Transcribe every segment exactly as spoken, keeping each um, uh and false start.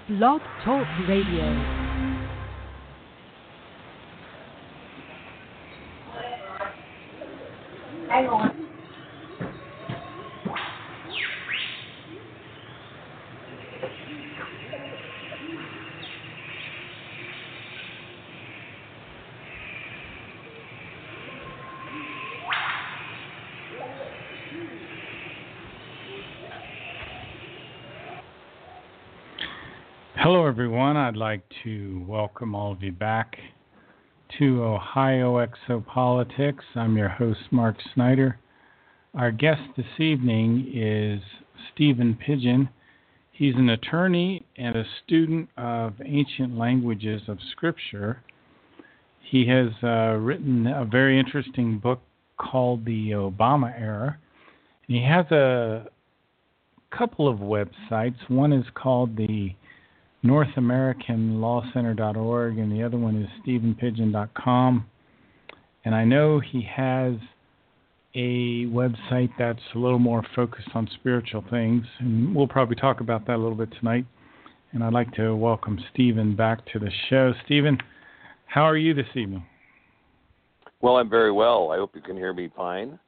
Blog Talk Radio. Hang on. Hello, everyone. I'd like to welcome all of you back to Ohio Exopolitics. I'm your host, Mark Snyder. Our guest this evening is Stephen Pidgeon. He's an attorney and a student of ancient languages of Scripture. He has uh, written a very interesting book called The Obama Era. And he has a couple of websites. One is called the North American Law Center dot org, and the other one is Stephen Pidgeon dot com. And I know he has a website that's a little more focused on spiritual things, and we'll probably talk about that a little bit tonight. And I'd like to welcome Stephen back to the show. Stephen, how are you this evening? Well, I'm very well. I hope you can hear me fine.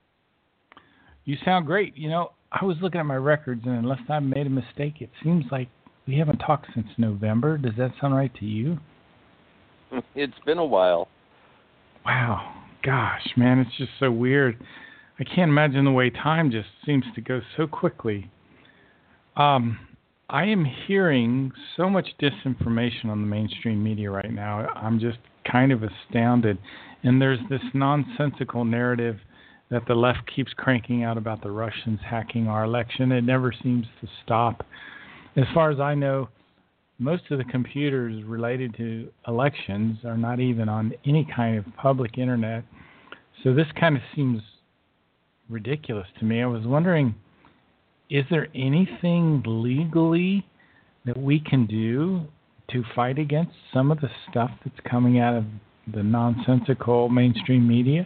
You sound great. You know, I was looking at my records, and unless I made a mistake, it seems like we haven't talked since November. Does that sound right to you? It's been a while. Wow. Gosh, man, it's just so weird. I can't imagine the way time just seems to go so quickly. Um, I am hearing so much disinformation on the mainstream media right now. I'm just kind of astounded. And there's this nonsensical narrative that the left keeps cranking out about the Russians hacking our election. It never seems to stop. As far as I know, most of the computers related to elections are not even on any kind of public internet. So this kind of seems ridiculous to me. I was wondering, is there anything legally that we can do to fight against some of the stuff that's coming out of the nonsensical mainstream media?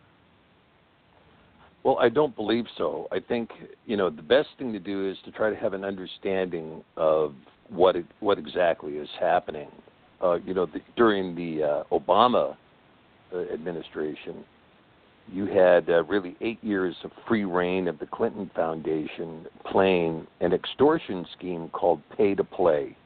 Well, I don't believe so. I think, you know, the best thing to do is to try to have an understanding of what it, what exactly is happening. Uh, you know, the, during the uh, Obama uh, administration, you had uh, really eight years of free reign of the Clinton Foundation playing an extortion scheme called pay to play.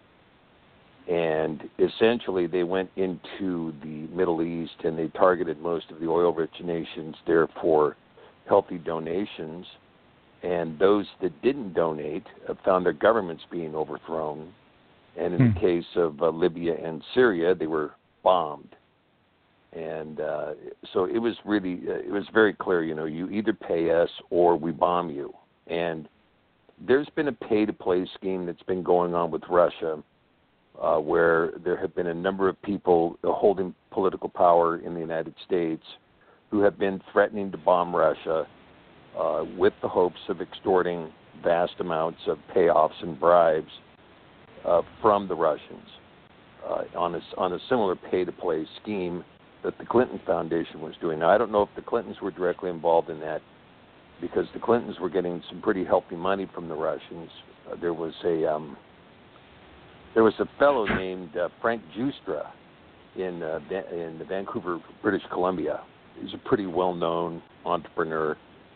And essentially they went into the Middle East and they targeted most of the oil-rich nations there for healthy donations, and those that didn't donate uh, found their governments being overthrown. And in hmm. the case of uh, Libya and Syria, they were bombed. And uh, so it was really, uh, it was very clear, you know, you either pay us or we bomb you. And there's been a pay-to-play scheme that's been going on with Russia, uh, where there have been a number of people holding political power in the United States who have been threatening to bomb Russia uh, with the hopes of extorting vast amounts of payoffs and bribes uh, from the Russians uh, on, a, on a similar pay-to-play scheme that the Clinton Foundation was doing. Now, I don't know if the Clintons were directly involved in that, because the Clintons were getting some pretty healthy money from the Russians. Uh, there was a um, there was a fellow named uh, Frank Giustra in uh, in Vancouver, British Columbia. He's a pretty well-known entrepreneur,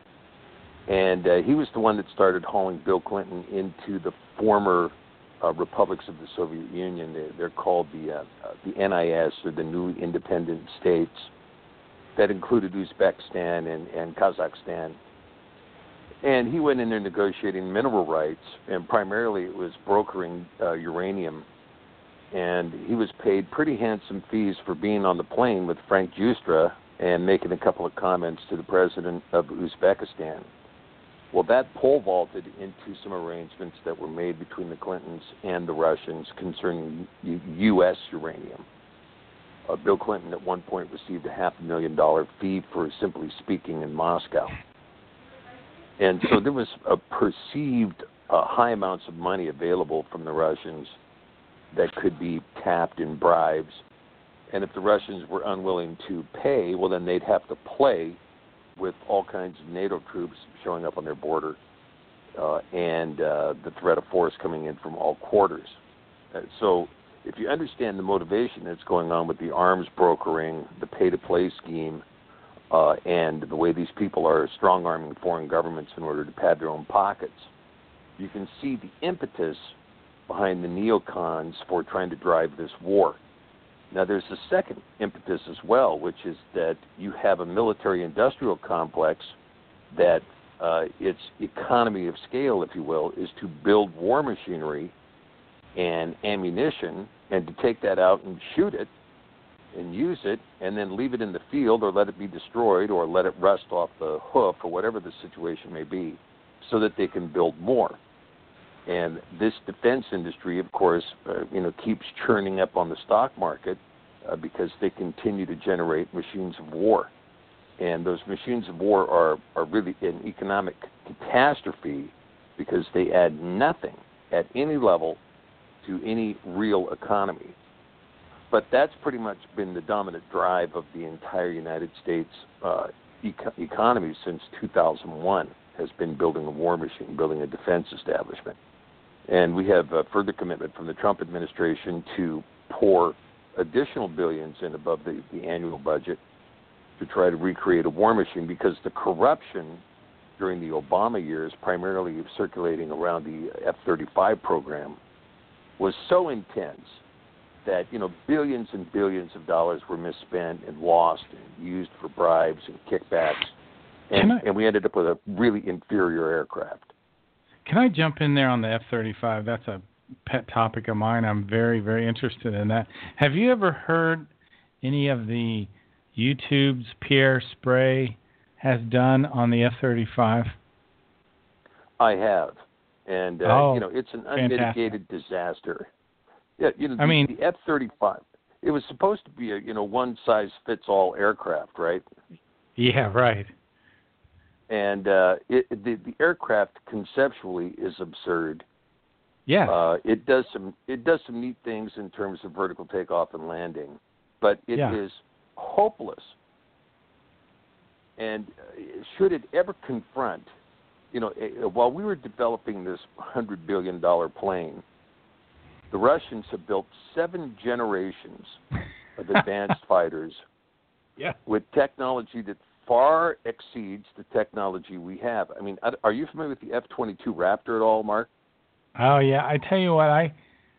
and uh, he was the one that started hauling Bill Clinton into the former uh, republics of the Soviet Union. They're, they're called the uh, uh, the N I S, or the New Independent States, that included Uzbekistan and, and Kazakhstan. And he went in there negotiating mineral rights, and primarily it was brokering uh, uranium. And he was paid pretty handsome fees for being on the plane with Frank Giustra and making a couple of comments to the president of Uzbekistan. Well, that pole vaulted into some arrangements that were made between the Clintons and the Russians concerning U S uranium. Uh, Bill Clinton at one point received a half a million dollar fee for simply speaking in Moscow. And so there was a perceived uh, high amounts of money available from the Russians that could be tapped in bribes. And if the Russians were unwilling to pay, well, then they'd have to play with all kinds of NATO troops showing up on their border uh, and uh, the threat of force coming in from all quarters. Uh, so if you understand the motivation that's going on with the arms brokering, the pay-to-play scheme, uh, and the way these people are strong-arming foreign governments in order to pad their own pockets, you can see the impetus behind the neocons for trying to drive this war. Now, there's a second impetus as well, which is that you have a military-industrial complex that uh, its economy of scale, if you will, is to build war machinery and ammunition, and to take that out and shoot it and use it and then leave it in the field or let it be destroyed or let it rust off the hoof or whatever the situation may be so that they can build more. And this defense industry, of course, uh, you know, keeps churning up on the stock market uh, because they continue to generate machines of war. And those machines of war are, are really an economic catastrophe because they add nothing at any level to any real economy. But that's pretty much been the dominant drive of the entire United States uh, eco- economy since two thousand one, has been building a war machine, building a defense establishment. And we have a further commitment from the Trump administration to pour additional billions in above the, the annual budget to try to recreate a war machine, because the corruption during the Obama years, primarily circulating around the F thirty-five program, was so intense that, you know, billions and billions of dollars were misspent and lost and used for bribes and kickbacks, and, I, and we ended up with a really inferior aircraft. Can I jump in there on the F thirty-five? That's a pet topic of mine. I'm very, very interested in that. Have you ever heard any of the YouTubes Pierre Sprey has done on the F thirty-five? I have. And, uh, oh, you know, it's an unmitigated fantastic. disaster. Yeah, you know, the, I mean, the F thirty-five, it was supposed to be a, you know, one-size-fits-all aircraft, right? Yeah, right. And uh, it, the, the aircraft conceptually is absurd. Yeah. Uh, it does some it does some neat things in terms of vertical takeoff and landing, but it yeah. is hopeless. And should it ever confront, you know, while we were developing this one hundred billion dollars plane, the Russians have built seven generations of advanced fighters yeah. with technology that far exceeds the technology we have. I mean, are you familiar with the F twenty-two Raptor at all, Mark? Oh yeah, I tell you what, I,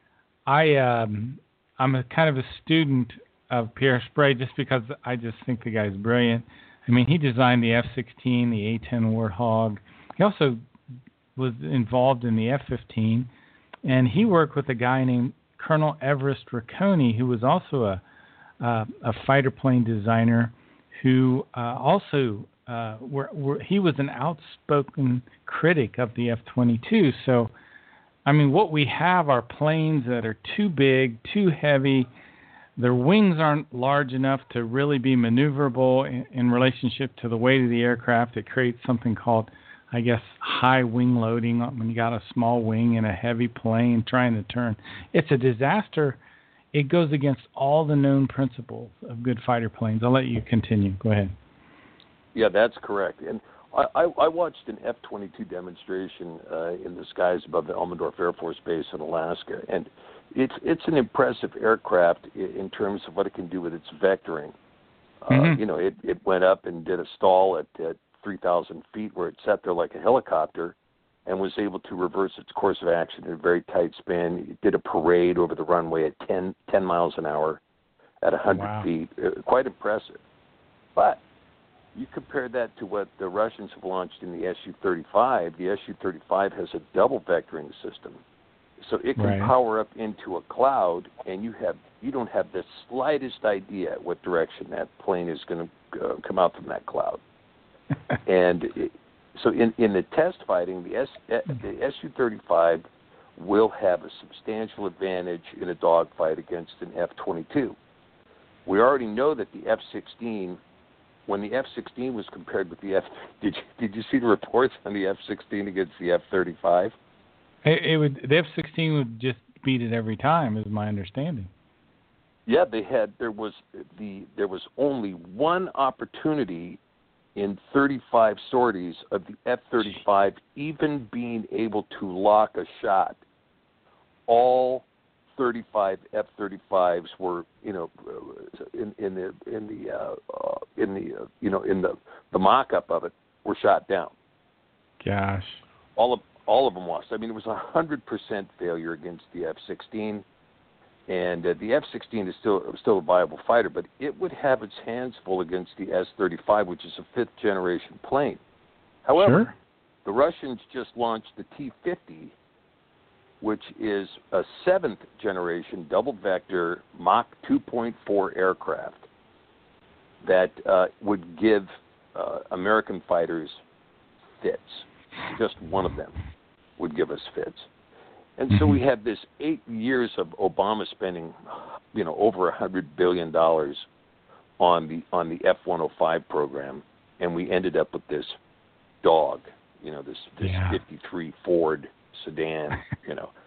I, um, I'm a kind of a student of Pierre Sprey just because I just think the guy's brilliant. I mean, he designed the F sixteen, the A ten Warthog. He also was involved in the F fifteen, and he worked with a guy named Colonel Everest Riccone, who was also a uh, a fighter plane designer, who uh, also uh, were, were, he was an outspoken critic of the F twenty-two. So, I mean, what we have are planes that are too big, too heavy. Their wings aren't large enough to really be maneuverable in, in relationship to the weight of the aircraft. It creates something called, I guess, high wing loading when you got a small wing in a heavy plane trying to turn. It's a disaster. It goes against all the known principles of good fighter planes. I'll let you continue. Go ahead. Yeah, that's correct. And I, I, I watched an F twenty-two demonstration uh, in the skies above the Elmendorf Air Force Base in Alaska, and it's it's an impressive aircraft in, in terms of what it can do with its vectoring. Uh, mm-hmm. You know, it, it went up and did a stall at, at three thousand feet where it sat there like a helicopter and was able to reverse its course of action in a very tight spin. It did a parade over the runway at ten, ten miles an hour at one hundred wow. feet. Uh, quite impressive. But you compare that to what the Russians have launched in the S U thirty-five. The S U thirty-five has a double vectoring system. So it can right. power up into a cloud, and you have you don't have the slightest idea what direction that plane is going to uh, come out from that cloud. and it, so in, in the test fighting, the, S, the S U thirty-five will have a substantial advantage in a dogfight against an F twenty-two. We already know that the F sixteen, when the F sixteen was compared with the F, did you, did you see the reports on the F sixteen against the F thirty-five? It, it would the F sixteen would just beat it every time, is my understanding. Yeah, they had there was the there was only one opportunity in thirty-five sorties of the F thirty-five even being able to lock a shot. All thirty-five F thirty-fives were, you know, in, in the in the uh, uh, in the uh, you know in the the mock-up of it were shot down. Gosh. All of all of them lost. I mean, it was a hundred percent failure against the F sixteen, and uh, the F sixteen is still still a viable fighter, but it would have its hands full against the S thirty-five, which is a fifth generation plane. However, Sure. the Russians just launched the T fifty, which is a seventh generation double vector Mach two point four aircraft that uh, would give uh, American fighters fits. Just one of them would give us fits. And so we have this eight years of Obama spending, you know, over a hundred billion dollars on the on the F one oh five program, and we ended up with this dog, you know, this this Yeah. fifty-three Ford sedan, you know.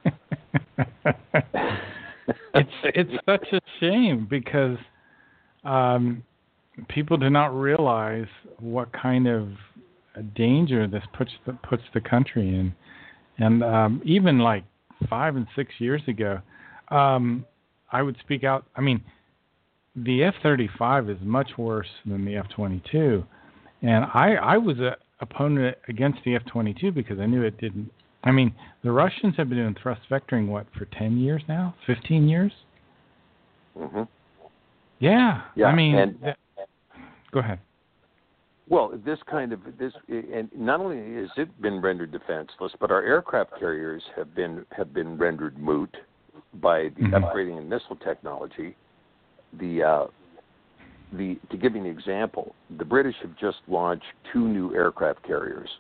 it's it's such a shame because um, people do not realize what kind of danger this puts the, puts the country in, and um, even like five and six years ago, um, I would speak out. I mean, the F thirty-five is much worse than the F twenty-two, and I I was a opponent against the F twenty-two because I knew it didn't. I mean, the Russians have been doing thrust vectoring, what, for ten years now? fifteen years? Mm-hmm. Yeah. Yeah, I mean, and- th- go ahead. Well, this kind of this, and not only has it been rendered defenseless, but our aircraft carriers have been have been rendered moot by the Mhm. upgrading in missile technology. The uh, the to give you an example, the British have just launched two new aircraft carriers,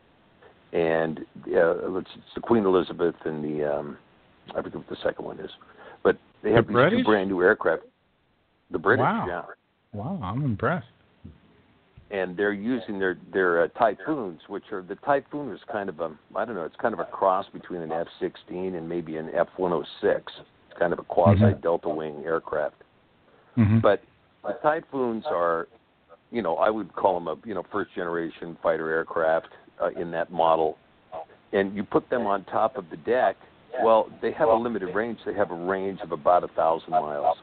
and uh, it's the Queen Elizabeth and the um, I forget what the second one is, but they have The these British? two brand new aircraft. The British, Wow. yeah. Wow, I'm impressed. And they're using their their uh, Typhoons, which are the Typhoon is kind of a I don't know, it's kind of a cross between an F sixteen and maybe an F one oh six. It's kind of a quasi Mhm. delta wing aircraft. Mm-hmm. But the Typhoons are, you know, I would call them a you know first generation fighter aircraft uh, in that model. And you put them on top of the deck. Well, they have a limited range. They have a range of about a thousand miles.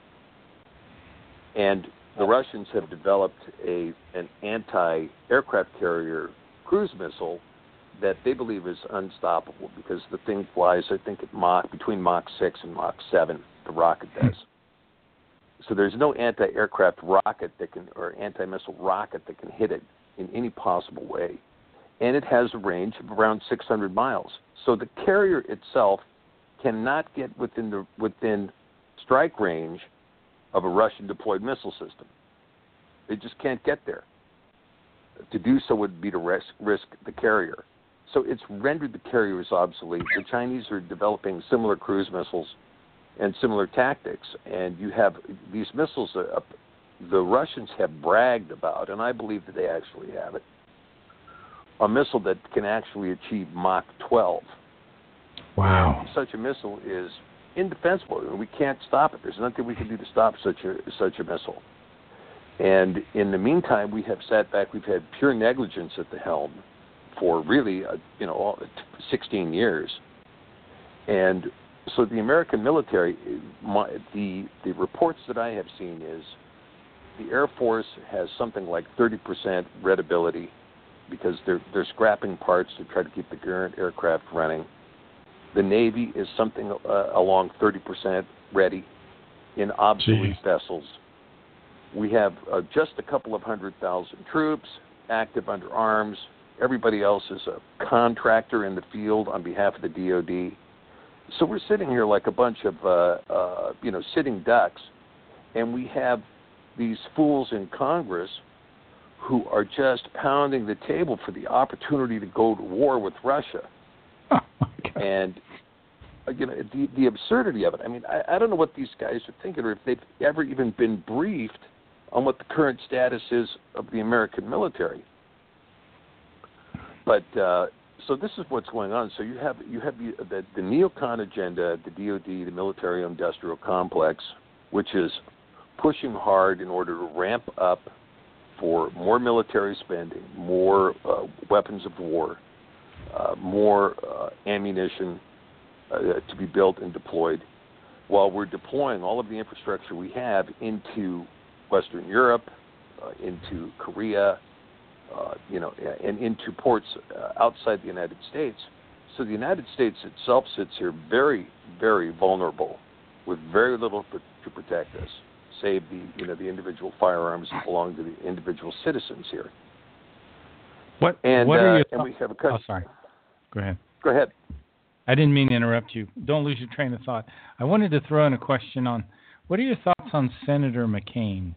And the Russians have developed a an anti-aircraft carrier cruise missile that they believe is unstoppable because the thing flies, I think, at Mach between Mach six and Mach seven. The rocket does. So there's no anti-aircraft rocket that can, or anti-missile rocket that can hit it in any possible way, and it has a range of around six hundred miles. So the carrier itself cannot get within the within strike range of a Russian deployed missile system. They just can't get there. To do so would be to risk, risk the carrier. So it's rendered the carriers obsolete. The Chinese are developing similar cruise missiles and similar tactics, and you have these missiles uh, the Russians have bragged about, and I believe that they actually have it, a missile that can actually achieve Mach twelve. Wow. And such a missile is indefensible. We can't stop it. There's nothing we can do to stop such a such a missile. And in the meantime, we have sat back. We've had pure negligence at the helm for really, uh, you know, all, sixteen years. And so the American military, my, the the reports that I have seen is the Air Force has something like thirty percent readability because they're they're scrapping parts to try to keep the current aircraft running. The Navy is something uh, along thirty percent ready in obsolete Jeez. vessels. We have uh, just a couple of hundred thousand troops active under arms. Everybody else is a contractor in the field on behalf of the D O D. So we're sitting here like a bunch of, uh, uh, you know, sitting ducks, and we have these fools in Congress who are just pounding the table for the opportunity to go to war with Russia. Oh, my God. And uh, you know the the absurdity of it. I mean, I, I don't know what these guys are thinking, or if they've ever even been briefed on what the current status is of the American military. But uh, so this is what's going on. So you have you have the, the the neocon agenda, the D O D, the military-industrial complex, which is pushing hard in order to ramp up for more military spending, more uh, weapons of war, uh, more uh, ammunition uh, to be built and deployed. while we're deploying all of the infrastructure we have into Western Europe, uh, into Korea, uh, you know, and into ports uh, outside the United States. So the United States itself sits here very, very vulnerable, with very little pr- to protect us, save the, you know, the individual firearms that belong to the individual citizens here. What? And, what are uh, your and th- we have a country. Oh, sorry. Go ahead. Go ahead. I didn't mean to interrupt you. Don't lose your train of thought. I wanted to throw in a question on, what are your thoughts on Senator McCain?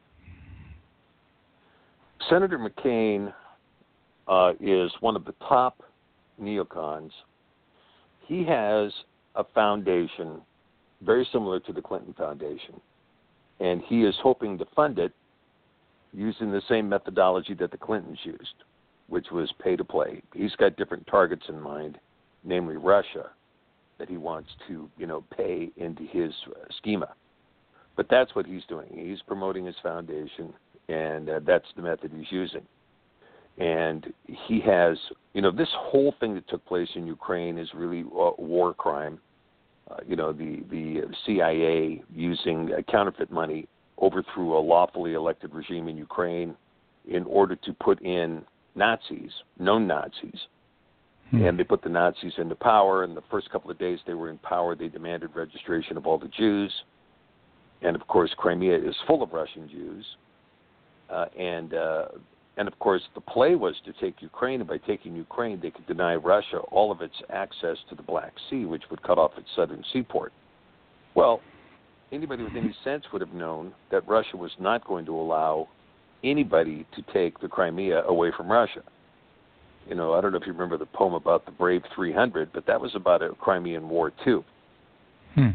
Senator McCain uh, is one of the top neocons. He has a foundation very similar to the Clinton Foundation, and he is hoping to fund it using the same methodology that the Clintons used, which was pay to play. He's got different targets in mind, namely Russia, that he wants to, you know, pay into his uh, schema. But that's what he's doing. He's promoting his foundation, and uh, that's the method he's using. And he has, you know, this whole thing that took place in Ukraine is really a war crime. Uh, you know, the, the C I A using uh, counterfeit money overthrew a lawfully elected regime in Ukraine in order to put in Nazis, known Nazis. Hmm. And they put the Nazis into power, and the first couple of days they were in power, they demanded registration of all the Jews. And, of course, Crimea is full of Russian Jews. Uh, and, uh, and, of course, the play was to take Ukraine, and by taking Ukraine, they could deny Russia all of its access to the Black Sea, which would cut off its southern seaport. Well, anybody with any sense would have known that Russia was not going to allow anybody to take the Crimea away from Russia. You know, I don't know if you remember the poem about the Brave three hundred, but that was about a Crimean War, too. Hmm.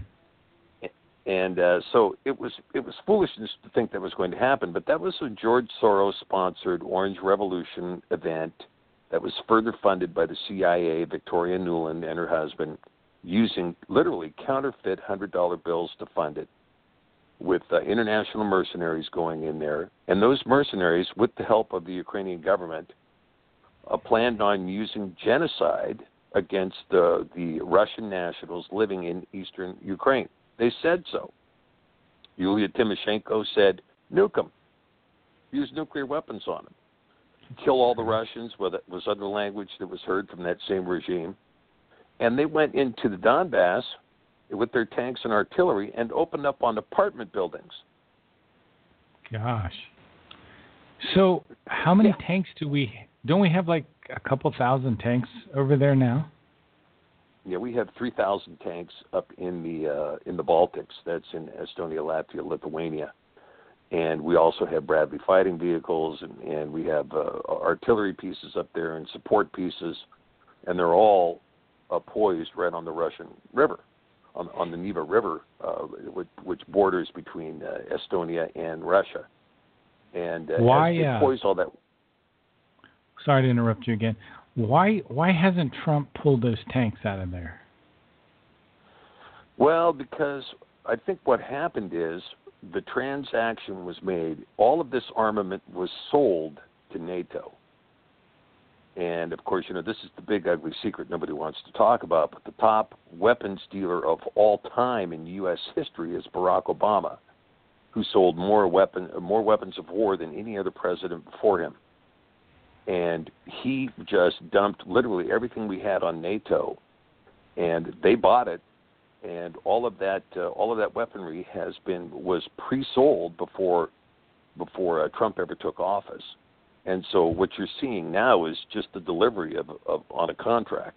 And uh, so it was it was foolishness to think that was going to happen, but that was a George Soros-sponsored Orange Revolution event that was further funded by the C I A, Victoria Nuland and her husband, using literally counterfeit one hundred dollar bills to fund it, with uh, international mercenaries going in there. And those mercenaries, with the help of the Ukrainian government, uh, planned on using genocide against the, the Russian nationals living in eastern Ukraine. They said so. Yulia Tymoshenko said, nuke them. Use nuclear weapons on them. Kill all the Russians, well, that was other language that was heard from that same regime. And they went into the Donbass with their tanks and artillery and opened up on apartment buildings. Gosh. So how many Yeah. tanks do we, don't we have like a couple thousand tanks over there now? Yeah, we have three thousand tanks up in the uh, in the Baltics. That's in Estonia, Latvia, Lithuania. And we also have Bradley fighting vehicles, and, and we have uh, artillery pieces up there and support pieces. And they're all uh, poised right on the Russian river, on, on the Neva River, uh, which, which borders between uh, Estonia and Russia. And uh, Why, as they uh, poise all that... Sorry to interrupt you again. Why why hasn't Trump pulled those tanks out of there? Well, because I think what happened is the transaction was made. All of this armament was sold to NATO. And, of course, you know, this is the big, ugly secret nobody wants to talk about, but the top weapons dealer of all time in U S history is Barack Obama, who sold more weapon, more weapons of war than any other president before him. And he just dumped literally everything we had on NATO, and they bought it. And all of that, uh, all of that weaponry has been was pre-sold before, before uh, Trump ever took office. And so what you're seeing now is just the delivery of, of on a contract.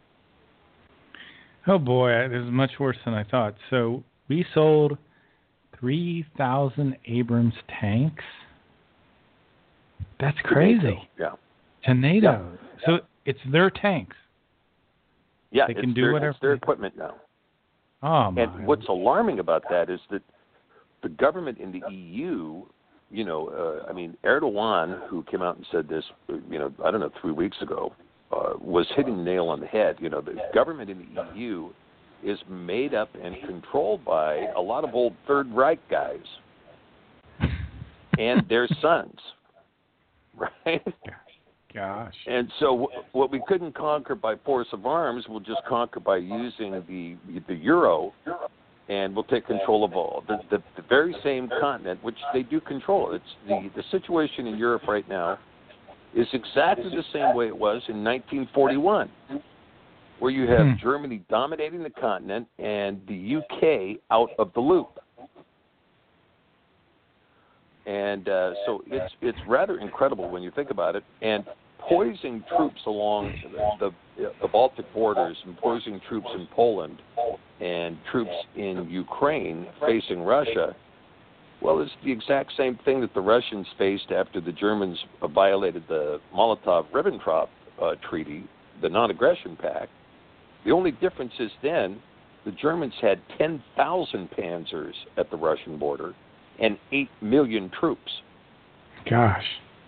Oh boy, this is much worse than I thought. So we sold three thousand Abrams tanks. That's crazy. To NATO. Yeah. To NATO. Yeah. So it's their tanks. Yeah, they can it's do their, whatever. It's their equipment now. Oh my. And what's alarming about that is that the government in the E U, you know, uh, I mean, Erdogan, who came out and said this, you know, I don't know, three weeks ago, uh, was hitting the nail on the head. You know, the government in the E U is made up and controlled by a lot of old Third Reich guys and their sons, right? Gosh. And so w- what we couldn't conquer by force of arms, we'll just conquer by using the the euro and we'll take control of all. The, the, the very same continent, which they do control. It's the, the situation in Europe right now is exactly the same way it was in nineteen forty-one, where you have hmm. Germany dominating the continent and the U K out of the loop. And uh, so it's it's rather incredible when you think about it. And poising troops along the, the, the Baltic borders and poising troops in Poland and troops in Ukraine facing Russia, well, it's the exact same thing that the Russians faced after the Germans violated the Molotov-Ribbentrop uh, Treaty, the non-aggression pact. The only difference is then the Germans had ten thousand panzers at the Russian border and eight million troops. Gosh.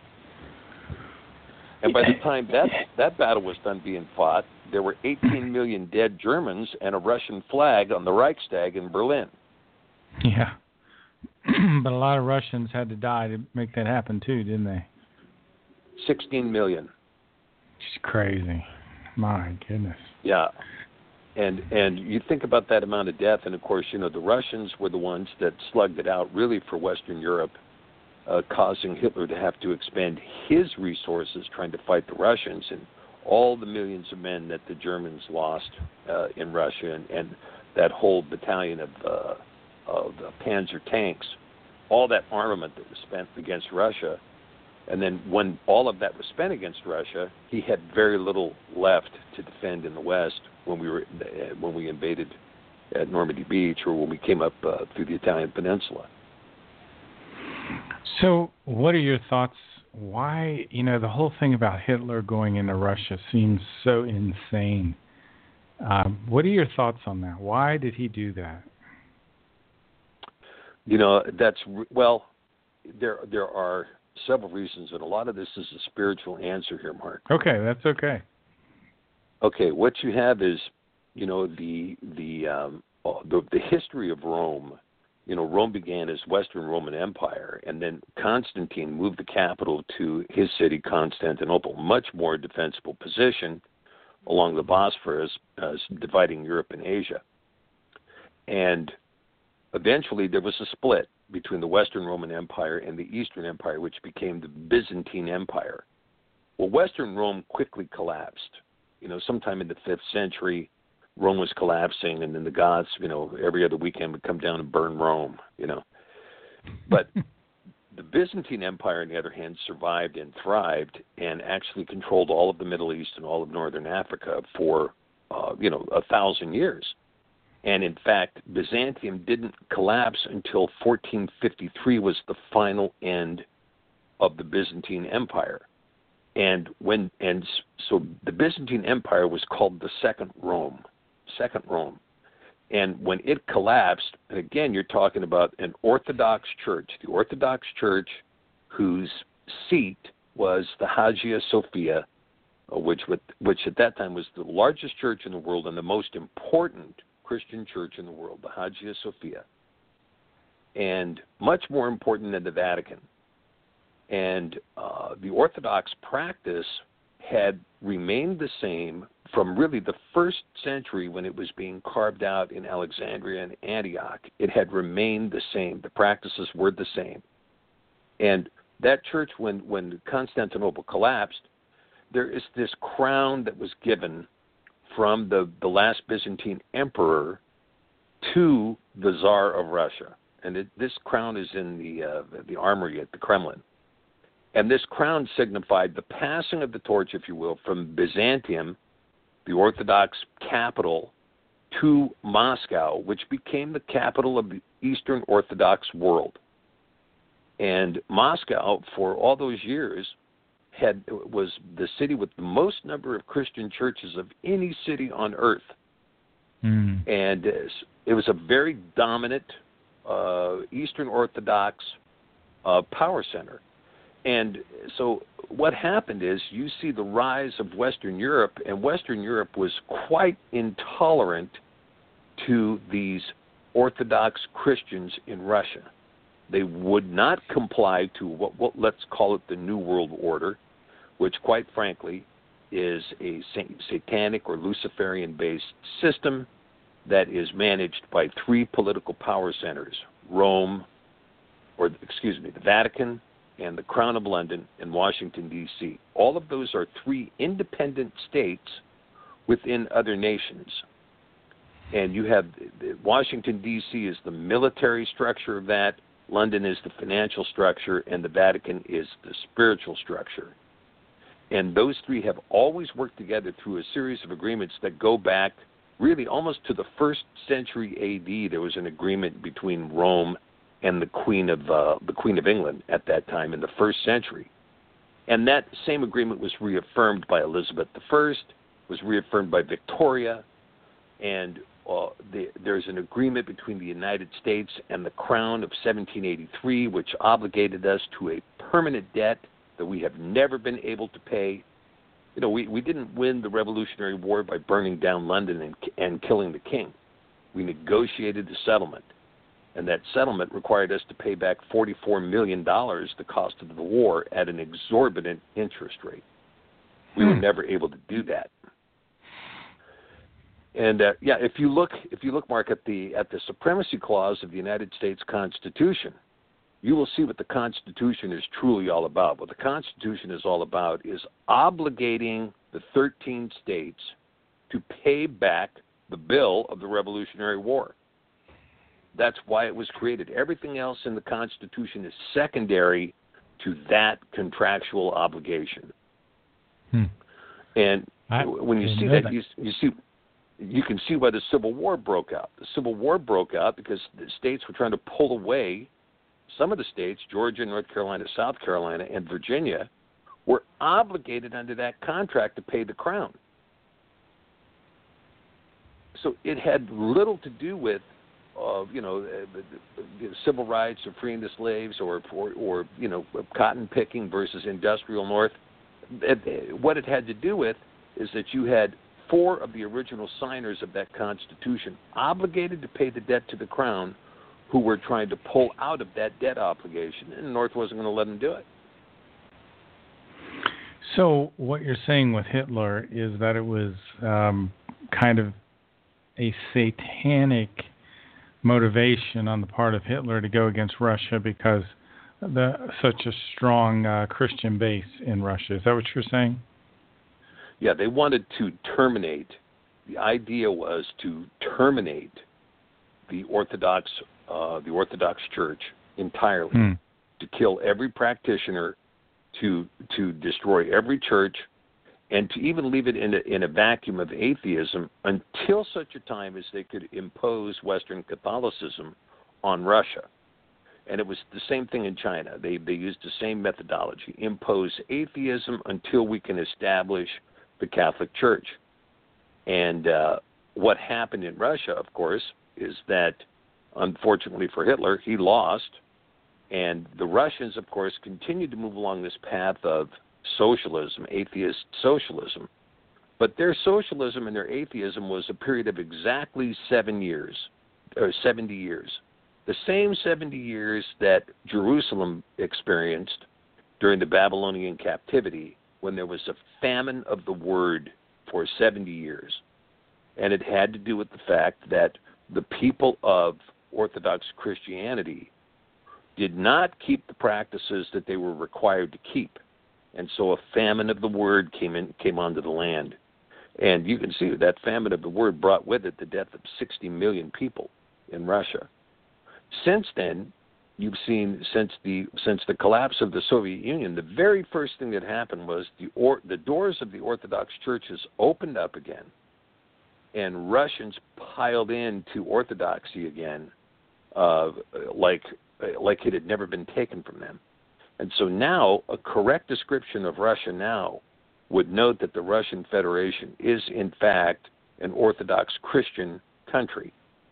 And by the time that that battle was done being fought, there were eighteen million dead Germans and a Russian flag on the Reichstag in Berlin. Yeah. But a lot of Russians had to die to make that happen too, didn't they? sixteen million. It's crazy. My goodness. Yeah. And and you think about that amount of death, and of course, you know, the Russians were the ones that slugged it out really for Western Europe, uh, causing Hitler to have to expend his resources trying to fight the Russians, and all the millions of men that the Germans lost uh, in Russia, and, and that whole battalion of, uh, of uh, Panzer tanks, all that armament that was spent against Russia. And then when all of that was spent against Russia, he had very little left to defend in the West when we were when we invaded at Normandy Beach, or when we came up uh, through the Italian peninsula. So what are your thoughts? Why, you know, the whole thing about Hitler going into Russia seems so insane. Um, what are your thoughts on that? Why did he do that? You know, that's, well, there there are several reasons, and a lot of this is a spiritual answer here, Mark. Okay, that's okay. Okay, what you have is, you know, the the um, the, the history of Rome. You know, Rome began as Western Roman Empire, and then Constantine moved the capital to his city, Constantinople, much more defensible position along the Bosphorus, uh, dividing Europe and Asia. And eventually there was a split between the Western Roman Empire and the Eastern Empire, which became the Byzantine Empire. Well, Western Rome quickly collapsed. You know, sometime in the fifth century, Rome was collapsing, and then the Goths, you know, every other weekend would come down and burn Rome, you know. But the Byzantine Empire, on the other hand, survived and thrived and actually controlled all of the Middle East and all of northern Africa for, uh, you know, a thousand years. And in fact, Byzantium didn't collapse until fourteen fifty-three was the final end of the Byzantine Empire. And when and so the Byzantine Empire was called the Second Rome, Second Rome. And when it collapsed, and again, you're talking about an Orthodox church, the Orthodox church whose seat was the Hagia Sophia, which which at that time was the largest church in the world and the most important Christian church in the world, the Hagia Sophia, and much more important than the Vatican. And uh, the Orthodox practice had remained the same from really the first century when it was being carved out in Alexandria and Antioch. It had remained the same. The practices were the same. And that church, when, when Constantinople collapsed, there is this crown that was given from the, the last Byzantine emperor to the Tsar of Russia. And it, this crown is in the uh, the armory at the Kremlin. And this crown signified the passing of the torch, if you will, from Byzantium, the Orthodox capital, to Moscow, which became the capital of the Eastern Orthodox world. And Moscow, for all those years, had was the city with the most number of Christian churches of any city on earth. Mm. And it was a very dominant uh, Eastern Orthodox uh, power center. And so what happened is you see the rise of Western Europe, and Western Europe was quite intolerant to these Orthodox Christians in Russia. They would not comply to what, what let's call it the New World Order, which quite frankly is a satanic or Luciferian-based system that is managed by three political power centers, Rome, or excuse me, the Vatican and the Crown of London and Washington, D C All of those are three independent states within other nations. And you have Washington, D C is the military structure of that, London is the financial structure, and the Vatican is the spiritual structure. And those three have always worked together through a series of agreements that go back really almost to the first century A D. There was an agreement between Rome and the Queen of uh, the Queen of England at that time in the first century. And that same agreement was reaffirmed by Elizabeth the First, was reaffirmed by Victoria, and uh, the, there's an agreement between the United States and the Crown of seventeen eighty-three, which obligated us to a permanent debt that we have never been able to pay. You know, we, we didn't win the Revolutionary War by burning down London and, and killing the king. We negotiated the settlement, and that settlement required us to pay back forty-four million dollars, the cost of the war, at an exorbitant interest rate. We hmm. were never able to do that. And uh, yeah, if you look, if you look, Mark, at the at the supremacy clause of the United States Constitution, you will see what the Constitution is truly all about. What the Constitution is all about is obligating the thirteen states to pay back the bill of the Revolutionary War. That's why it was created. Everything else in the Constitution is secondary to that contractual obligation. Hmm. And I, when you I see that, that, you, you see. You can see why the Civil War broke out. The Civil War broke out because the states were trying to pull away. Some of the states, Georgia, North Carolina, South Carolina, and Virginia, were obligated under that contract to pay the crown. So it had little to do with, uh, you know, uh, civil rights or freeing the slaves or, or, or, you know, cotton picking versus industrial North. What it had to do with is that you had four of the original signers of that Constitution obligated to pay the debt to the Crown who were trying to pull out of that debt obligation, and the North wasn't going to let them do it. So what you're saying with Hitler is that it was um, kind of a satanic motivation on the part of Hitler to go against Russia because the such a strong uh, Christian base in Russia. Is that what you're saying? Yeah, they wanted to terminate. The idea was to terminate the Orthodox, uh, the Orthodox Church entirely, hmm. to kill every practitioner, to to destroy every church, and to even leave it in a, in a vacuum of atheism until such a time as they could impose Western Catholicism on Russia. And it was the same thing in China. They they used the same methodology: impose atheism until we can establish the Catholic Church. And uh, what happened in Russia, of course, is that, unfortunately for Hitler, he lost. And the Russians, of course, continued to move along this path of socialism, atheist socialism. But their socialism and their atheism was a period of exactly seven years, or seventy years. The same seventy years that Jerusalem experienced during the Babylonian captivity, when there was a famine of the word for seventy years. And it had to do with the fact that the people of Orthodox Christianity did not keep the practices that they were required to keep. And so a famine of the word came in, came onto the land. And you can see that famine of the word brought with it the death of sixty million people in Russia. Since then, you've seen since the since the collapse of the Soviet Union, the very first thing that happened was the or, the doors of the Orthodox churches opened up again, and Russians piled into Orthodoxy again, uh, like like it had never been taken from them. And so now, a correct description of Russia now would note that the Russian Federation is in fact an Orthodox Christian country.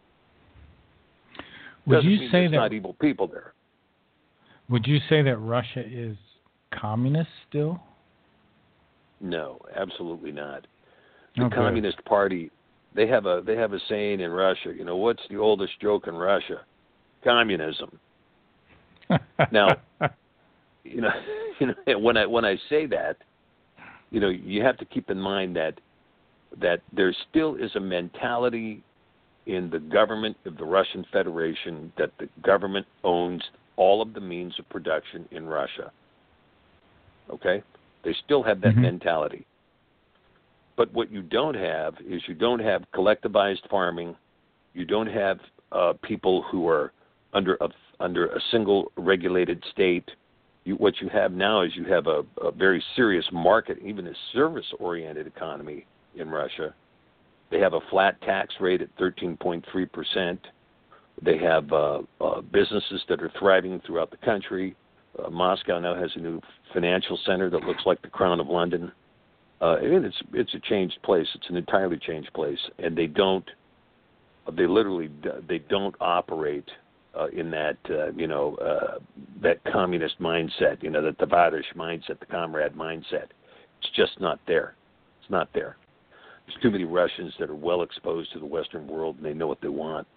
Would Doesn't you mean say there's that? Not evil people there. Would you say that Russia is communist still? No, absolutely not. The Okay. Communist Party, they have a they have a saying in Russia. You know, what's the oldest joke in Russia? Communism. Now, you know, you know, when I when I say that, you know, you have to keep in mind that that there still is a mentality in the government of the Russian Federation that the government owns all of the means of production in Russia. Okay? They still have that mm-hmm. mentality. But what you don't have is you don't have collectivized farming. You don't have uh, people who are under a, under a single regulated state. You, what you have now is you have a, a very serious market, even a service-oriented economy in Russia. They have a flat tax rate at thirteen point three percent. They have uh, uh, businesses that are thriving throughout the country. Uh, Moscow now has a new financial center that looks like the Crown of London. Uh, I mean, it's it's a changed place. It's an entirely changed place, and they don't. They literally they don't operate uh, in that uh, you know uh, that communist mindset. You know, the Tavarish mindset, the comrade mindset. It's just not there. It's not there. There's too many Russians that are well exposed to the Western world, and they know what they want.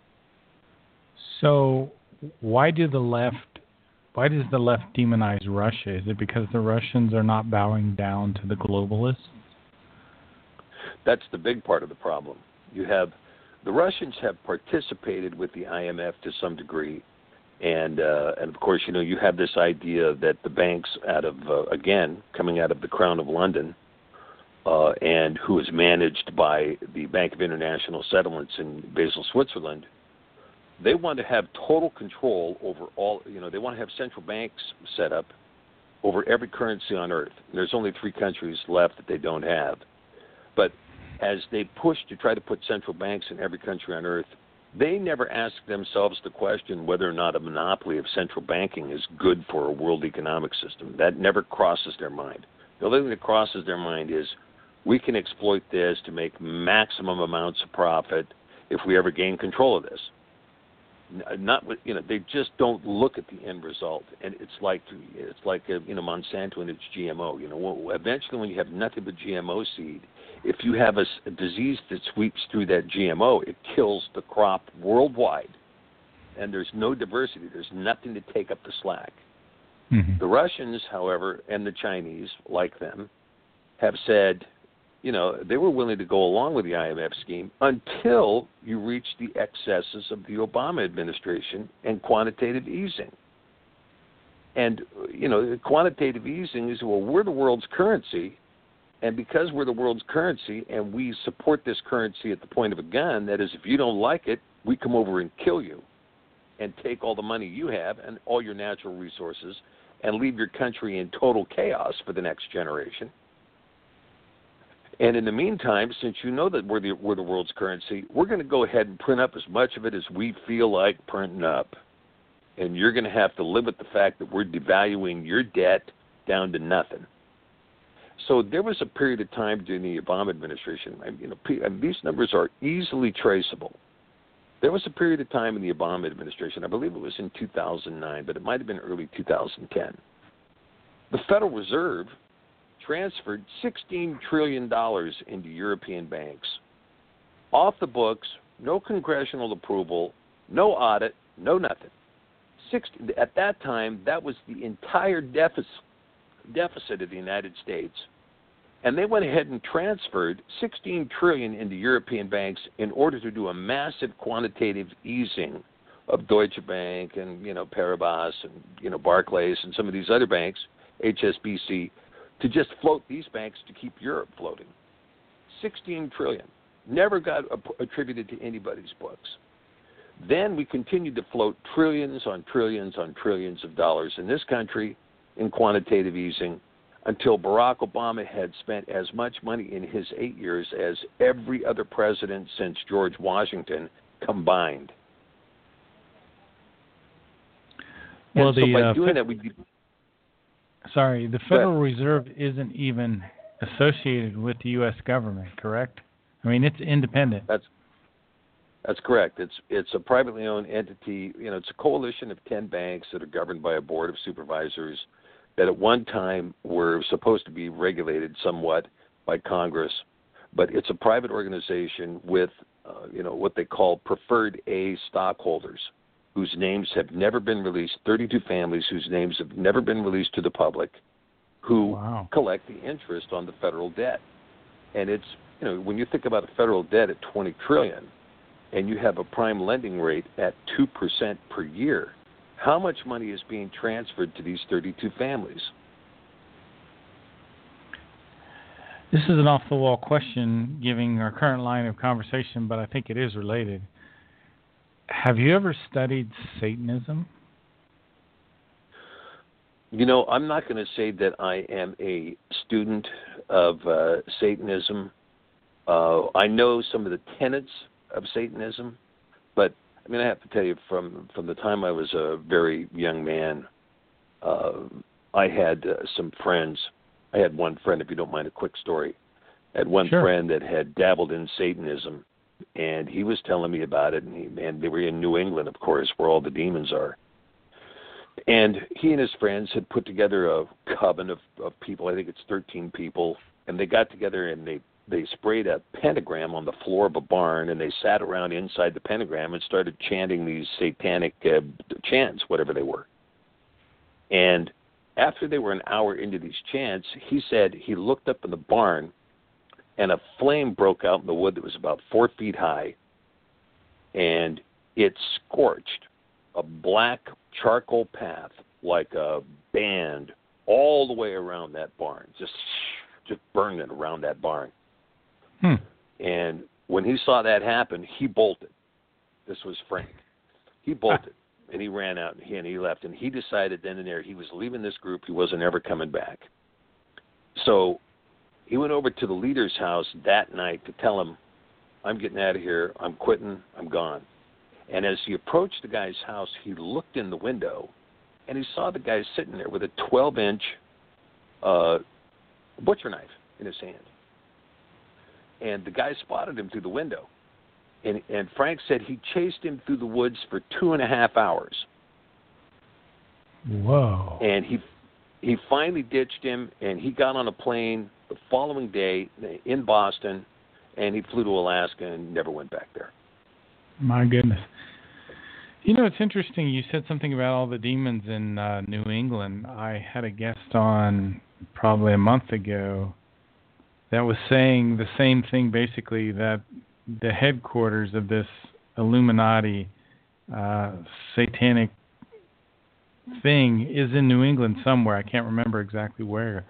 So, why do the left? Why does the left demonize Russia? Is it because the Russians are not bowing down to the globalists? That's the big part of the problem. You have the Russians have participated with the I M F to some degree, and uh, and of course, you know, you have this idea that the banks out of uh, again coming out of the Crown of London. Uh, and who is managed by the Bank of International Settlements in Basel, Switzerland, they want to have total control over all, you know, they want to have central banks set up over every currency on earth. And there's only three countries left that they don't have. But as they push to try to put central banks in every country on earth, they never ask themselves the question whether or not a monopoly of central banking is good for a world economic system. That never crosses their mind. The only thing that crosses their mind is, we can exploit this to make maximum amounts of profit if we ever gain control of this. Not, you know, they just don't look at the end result, and it's like it's like a, you know Monsanto and its G M O. You know, eventually when you have nothing but G M O seed, if you have a, a disease that sweeps through that G M O, it kills the crop worldwide, and there's no diversity. There's nothing to take up the slack. Mm-hmm. The Russians, however, and the Chinese, like them, have said, you know, they were willing to go along with the I M F scheme until you reach the excesses of the Obama administration and quantitative easing. And, you know, quantitative easing is, well, we're the world's currency, and because we're the world's currency and we support this currency at the point of a gun, that is, if you don't like it, we come over and kill you and take all the money you have and all your natural resources and leave your country in total chaos for the next generation. And in the meantime, since you know that we're the, we're the world's currency, we're going to go ahead and print up as much of it as we feel like printing up. And you're going to have to live with the fact that we're devaluing your debt down to nothing. So there was a period of time during the Obama administration, you know, these numbers are easily traceable. There was a period of time in the Obama administration, I believe it was in two thousand nine, but it might have been early two thousand ten. The Federal Reserve transferred sixteen trillion dollars into European banks. Off the books, no congressional approval, no audit, no nothing. Six, at that time, that was the entire deficit, deficit of the United States. And they went ahead and transferred sixteen trillion dollars into European banks in order to do a massive quantitative easing of Deutsche Bank and, you know, Paribas and, you know, Barclays and some of these other banks, H S B C, to just float these banks to keep Europe floating. sixteen trillion dollars. Never got attributed to anybody's books. Then we continued to float trillions on trillions on trillions of dollars in this country in quantitative easing until Barack Obama had spent as much money in his eight years as every other president since George Washington combined. Well, and so the, by uh, doing fe- that, we Sorry, the Federal Reserve isn't even associated with the U S government, correct? I mean, it's independent. That's that's correct. It's it's a privately owned entity. You know, it's a coalition of ten banks that are governed by a board of supervisors that at one time were supposed to be regulated somewhat by Congress, but it's a private organization with, uh, you know, what they call preferred A stockholders, whose names have never been released, thirty-two families whose names have never been released to the public, who wow. collect the interest on the federal debt. And it's, you know, when you think about a federal debt at twenty trillion dollars, and you have a prime lending rate at two percent per year, how much money is being transferred to these thirty-two families? This is an off-the-wall question, given our current line of conversation, but I think it is related. Have you ever studied Satanism? You know, I'm not going to say that I am a student of uh, Satanism. Uh, I know some of the tenets of Satanism, but I mean, I have to tell you, from, from the time I was a very young man, uh, I had uh, some friends. I had one friend, if you don't mind a quick story. I had one Sure. friend that had dabbled in Satanism, and he was telling me about it, and, he, and they were in New England, of course, where all the demons are. And he and his friends had put together a coven of, of people. I think it's thirteen people. And they got together and they, they sprayed a pentagram on the floor of a barn, and they sat around inside the pentagram and started chanting these satanic uh, chants, whatever they were. And after they were an hour into these chants, he said he looked up in the barn, and a flame broke out in the wood that was about four feet high, and it scorched a black charcoal path like a band all the way around that barn, just just burning around that barn. Hmm. And when he saw that happen, he bolted. This was Frank. He bolted, and he ran out, and he, and he left. And he decided then and there he was leaving this group. He wasn't ever coming back. So he went over to the leader's house that night to tell him, I'm getting out of here. I'm quitting. I'm gone. And as he approached the guy's house, he looked in the window, and he saw the guy sitting there with a twelve-inch uh, butcher knife in his hand. And the guy spotted him through the window. And, and Frank said he chased him through the woods for two and a half hours. Whoa. And he he finally ditched him, and he got on a plane the following day in Boston, and he flew to Alaska and never went back there. My goodness. You know, it's interesting. You said something about all the demons in uh, New England. I had a guest on probably a month ago that was saying the same thing, basically, that the headquarters of this Illuminati uh, satanic thing is in New England somewhere. I can't remember exactly where.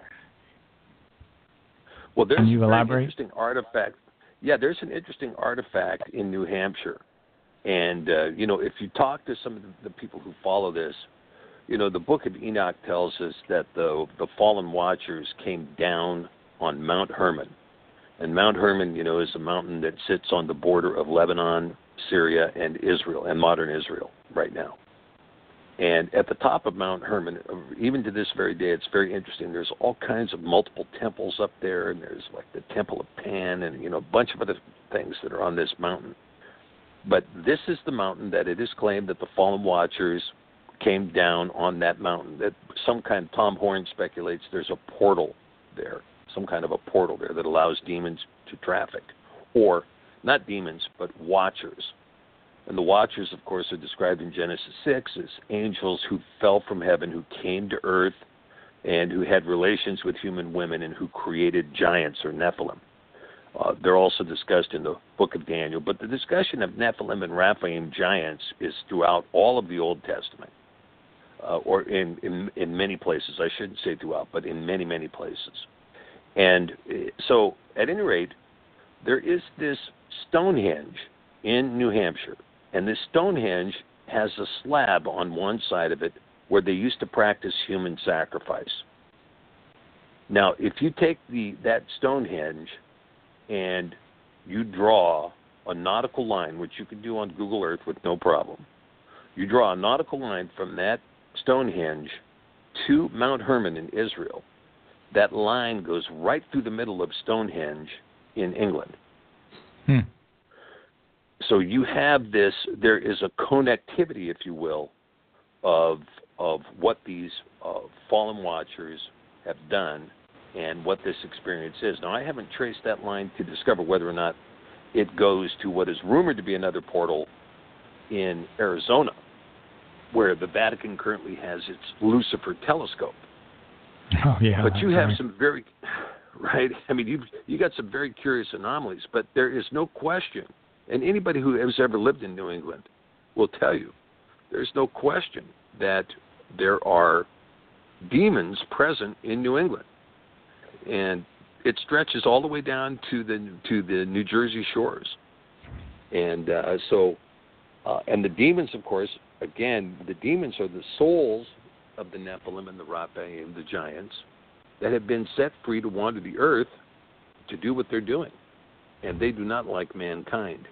Well, there's Can you a very elaborate? interesting artifact. Yeah, there's an interesting artifact in New Hampshire. And, uh, you know, if you talk to some of the, the people who follow this, you know, the Book of Enoch tells us that the, the fallen watchers came down on Mount Hermon. And Mount Hermon, you know, is a mountain that sits on the border of Lebanon, Syria, and Israel, and modern Israel right now. And at the top of Mount Hermon, even to this very day, it's very interesting. There's all kinds of multiple temples up there, and there's like the Temple of Pan and, you know, a bunch of other things that are on this mountain. But this is the mountain that it is claimed that the fallen watchers came down on that mountain. That some kind, Tom Horn speculates there's a portal there, some kind of a portal there that allows demons to traffic. Or, not demons, but watchers. And the watchers, of course, are described in Genesis six as angels who fell from heaven, who came to earth, and who had relations with human women, and who created giants or Nephilim. Uh, they're also discussed in the book of Daniel. But the discussion of Nephilim and Rephaim giants is throughout all of the Old Testament, uh, or in, in, in many places. I shouldn't say throughout, but in many, many places. And so, at any rate, there is this Stonehenge in New Hampshire. And this Stonehenge has a slab on one side of it where they used to practice human sacrifice. Now, if you take the that Stonehenge and you draw a nautical line, which you can do on Google Earth with no problem, you draw a nautical line from that Stonehenge to Mount Hermon in Israel, that line goes right through the middle of Stonehenge in England. Hmm. So you have this, there is a connectivity, if you will, of of what these uh, fallen watchers have done and what this experience is. Now, I haven't traced that line to discover whether or not it goes to what is rumored to be another portal in Arizona, where the Vatican currently has its Lucifer telescope. Oh, yeah. But you have right. some very, right, I mean, you've, you got some very curious anomalies, but there is no question, And anybody who has ever lived in New England will tell you there's no question that there are demons present in New England. And it stretches all the way down to the to the New Jersey shores. And uh, so, uh, and the demons, of course, again, the demons are the souls of the Nephilim and the Raphaim, the giants, that have been set free to wander the earth to do what they're doing. And they do not like mankind.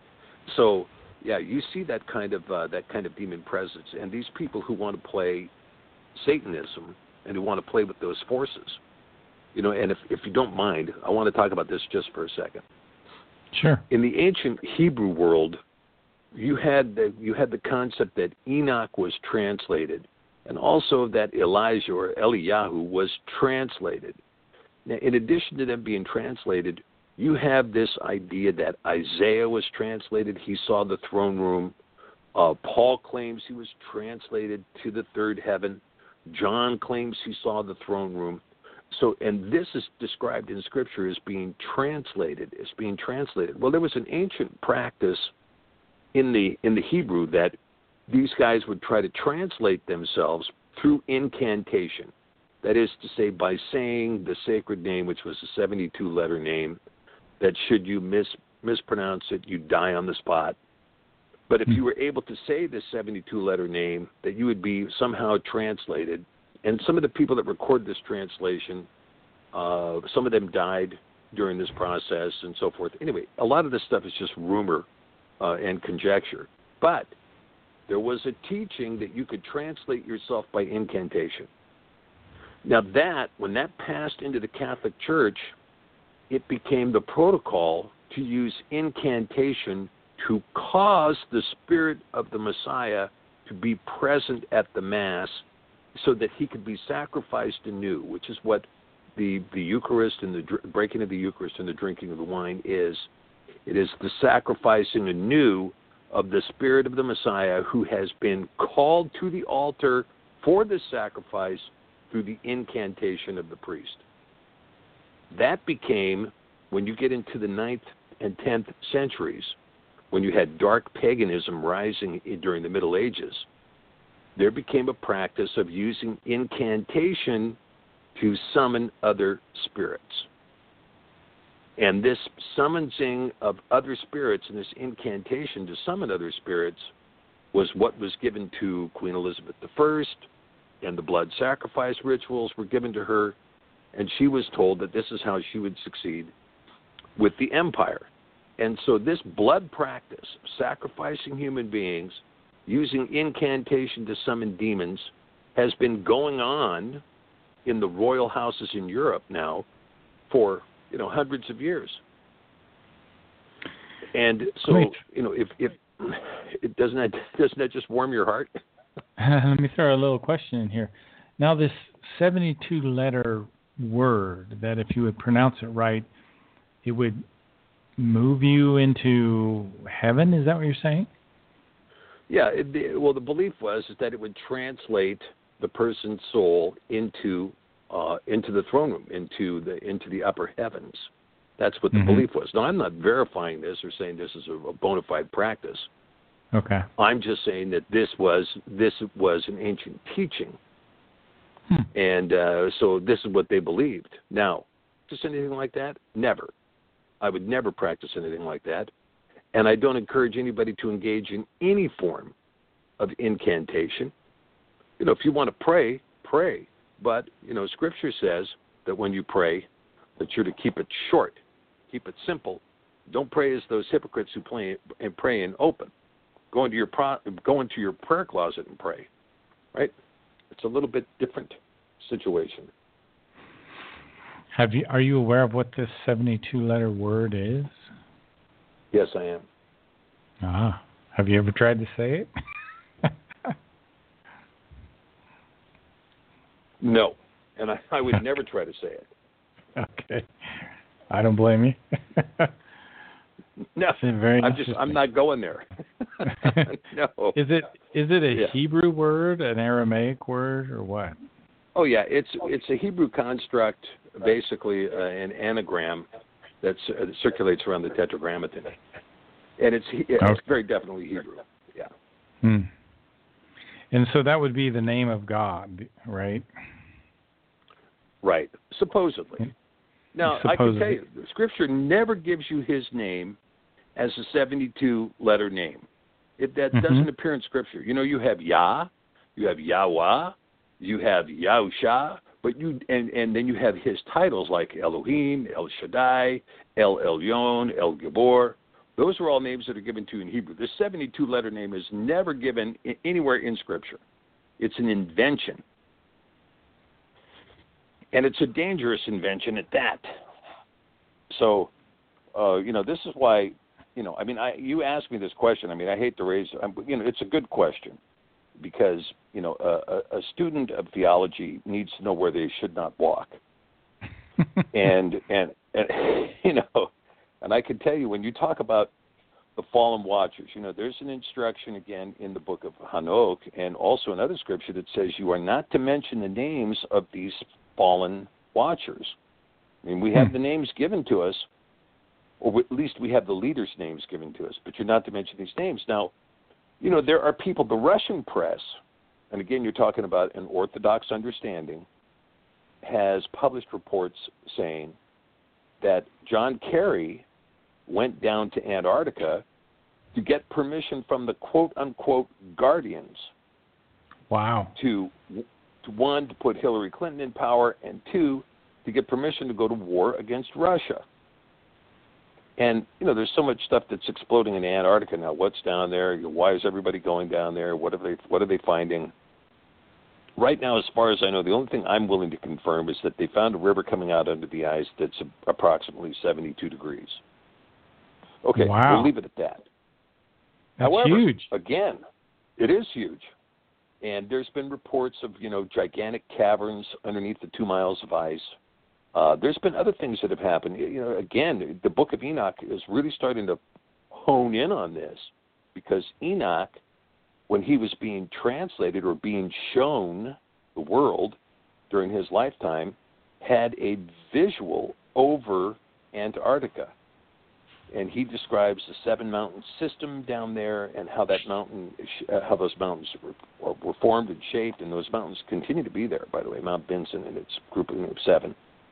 So, yeah, you see that kind of uh, that kind of demon presence, and these people who want to play Satanism and who want to play with those forces. You know, and if, if you don't mind, I want to talk about this just for a second. Sure. In the ancient Hebrew world, you had the, you had the concept that Enoch was translated, and also that Elijah or Eliyahu was translated. Now, in addition to them being translated, you have this idea that Isaiah was translated. He saw the throne room. Uh, Paul claims he was translated to the third heaven. John claims he saw the throne room. So, and this is described in Scripture as being translated, as being translated. Well, there was an ancient practice in the in the Hebrew that these guys would try to translate themselves through incantation. That is to say, by saying the sacred name, which was a seventy-two letter name, that should you mis, mispronounce it, you die on the spot. But if you were able to say this seventy-two letter name, that you would be somehow translated. And some of the people that record this translation, uh, some of them died during this process and so forth. Anyway, a lot of this stuff is just rumor uh, and conjecture. But there was a teaching that you could translate yourself by incantation. Now that, when that passed into the Catholic Church, it became the protocol to use incantation to cause the spirit of the Messiah to be present at the Mass so that he could be sacrificed anew, which is what the, the Eucharist and the dr- breaking of the Eucharist and the drinking of the wine is. It is the sacrificing anew of the spirit of the Messiah who has been called to the altar for the sacrifice through the incantation of the priest. That became, when you get into the ninth and tenth centuries, when you had dark paganism rising during the Middle Ages, there became a practice of using incantation to summon other spirits. And this summoning of other spirits and this incantation to summon other spirits was what was given to Queen Elizabeth the First, and the blood sacrifice rituals were given to her, and she was told that this is how she would succeed with the empire. And so this blood practice, sacrificing human beings, using incantation to summon demons, has been going on in the royal houses in Europe now for, you know, hundreds of years. And so, Great. you know, if, if it doesn't that, doesn't that just warm your heart? Let me throw a little question in here. Now, this seventy-two letter word that if you would pronounce it right, it would move you into heaven? Is that what you're saying? Yeah. It, the, well, the belief was is that it would translate the person's soul into uh, into the throne room, into the into the upper heavens. That's what the mm-hmm. belief was. Now, I'm not verifying this or saying this is a, a bona fide practice. Okay. I'm just saying that this was this was an ancient teaching, hmm. and uh, so this is what they believed. Now, just anything like that? Never. I would never practice anything like that, and I don't encourage anybody to engage in any form of incantation. You know, if you want to pray, pray, but you know, Scripture says that when you pray, that you're to keep it short, keep it simple. Don't pray as those hypocrites who play and pray in open. Go into your pro, go into your prayer closet and pray, right? It's a little bit different situation. Have you? Are you aware of what this seventy-two letter word is? Yes, I am. Ah, have you ever tried to say it? No, and I, I would never try to say it. Okay, I don't blame you. No, I'm just I'm not going there. No. Is it is it a yeah. Hebrew word, an Aramaic word, or what? Oh yeah, it's it's a Hebrew construct, basically uh, an anagram that uh, circulates around the Tetragrammaton. and it's it's okay. very definitely Hebrew. Yeah. Hmm. And so that would be the name of God, right? Right. Supposedly. Now, Supposedly. I can tell you, the Scripture never gives you his name as a seventy-two letter name. It, that mm-hmm. doesn't appear in Scripture. You know, you have Yah, you have Yahweh, you have Yahusha, but you and, and then you have his titles like Elohim, El Shaddai, El Elyon, El Gibor. Those are all names that are given to you in Hebrew. This seventy-two letter name is never given anywhere in Scripture. It's an invention. And it's a dangerous invention at that. So, uh, you know, this is why, you know, I mean, I, you asked me this question. I mean, I hate to raise, you know, it's a good question because, you know, a, a student of theology needs to know where they should not walk. and, and, and, you know, and I can tell you when you talk about the fallen watchers, you know, there's an instruction again in the book of Hanok and also another scripture that says you are not to mention the names of these fallen watchers. I mean, we have hmm. the names given to us, or at least we have the leaders' names given to us, but you're not to mention these names. Now, you know, there are people, the Russian press, and again, you're talking about an Orthodox understanding, has published reports saying that John Kerry went down to Antarctica to get permission from the quote-unquote guardians. Wow. To To one, to put Hillary Clinton in power, and two, to get permission to go to war against Russia. And, you know, there's so much stuff that's exploding in Antarctica now. What's down there? Why is everybody going down there? What are they, what are they finding? Right now, as far as I know, the only thing I'm willing to confirm is that they found a river coming out under the ice that's approximately seventy-two degrees. Okay, wow. We'll leave it at that. That's However, huge. Again, it is huge. And there's been reports of, you know, gigantic caverns underneath the two miles of ice. Uh, there's been other things that have happened. You know, again, the Book of Enoch is really starting to hone in on this because Enoch, when he was being translated or being shown the world during his lifetime, had a visual over Antarctica. And he describes the seven mountain system down there and how that mountain, uh, how those mountains were, were formed and shaped, and those mountains continue to be there, by the way, Mount Vinson and its grouping of seven.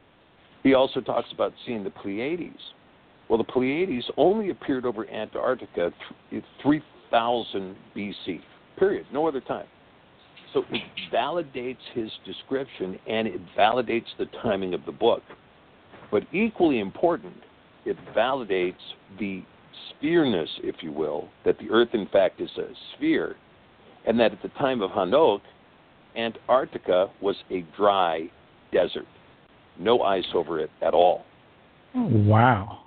He also talks about seeing the Pleiades. Well, the Pleiades only appeared over Antarctica th- three thousand B C, period, no other time. So it validates his description, and it validates the timing of the book. But equally important, it validates the sphereness, if you will, that the Earth, in fact, is a sphere, and that at the time of Hanok, Antarctica was a dry desert. No ice over it at all. Oh, wow.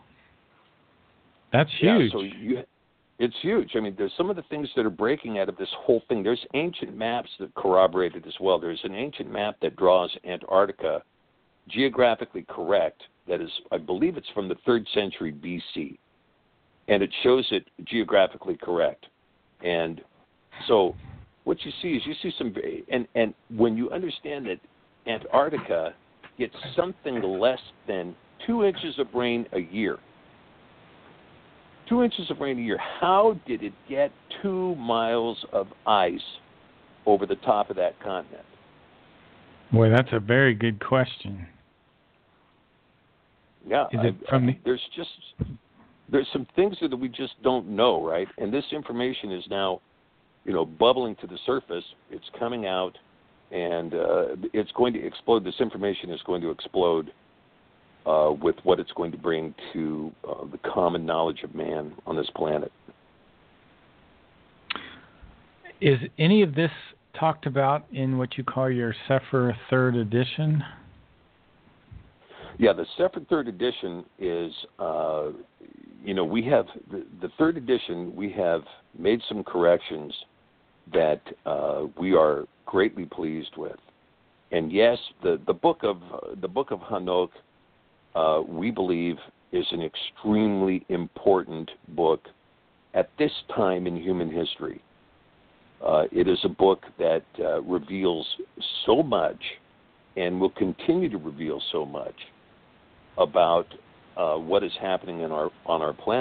That's huge. Yeah, so you, it's huge. I mean, there's some of the things that are breaking out of this whole thing. There's ancient maps that corroborate it as well. There's an ancient map that draws Antarctica geographically correct. That is, I believe it's from the third century B C, and it shows it geographically correct. And so what you see is you see some, and, and when you understand that Antarctica gets something less than two inches of rain a year, two inches of rain a year, how did it get two miles of ice over the top of that continent? Boy, that's a very good question. Yeah, Is it I, from the... there's just there's some things that we just don't know, right? And this information is now, you know, bubbling to the surface. It's coming out, and uh, it's going to explode. This information is going to explode uh, with what it's going to bring to uh, the common knowledge of man on this planet. Is any of this talked about in what you call your Sefer third edition? Yeah, the Sefer third edition is, uh, you know, we have, the, the third edition, we have made some corrections that uh, we are greatly pleased with. And yes, the, the book of uh, the book of Hanok, uh, we believe, is an extremely important book at this time in human history. Uh, it is a book that uh, reveals so much and will continue to reveal so much about uh, what is happening in our on our planet.